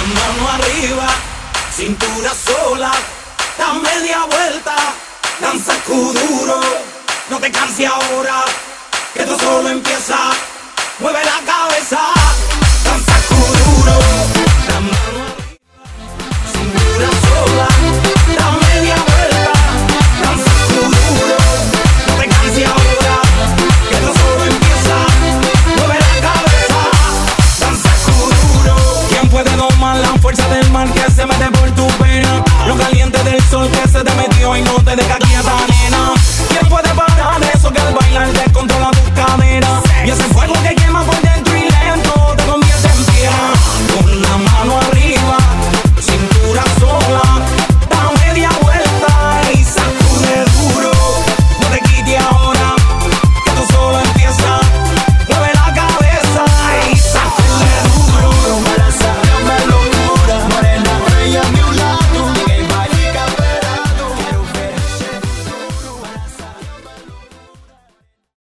mano arriba, cintura sola, da media vuelta, danza duro, no te canses ahora, que esto solo empieza, mueve la cabeza, danza duro, da mano arriba, cintura sola, da media vuelta, danza duro, no te canses ahora, que esto solo empieza, mueve la cabeza, danza duro. ¿Quién puede domar la fuerza del mar que se mete por tu pena? Lo caliente del sol que se te metió y no te deja aquí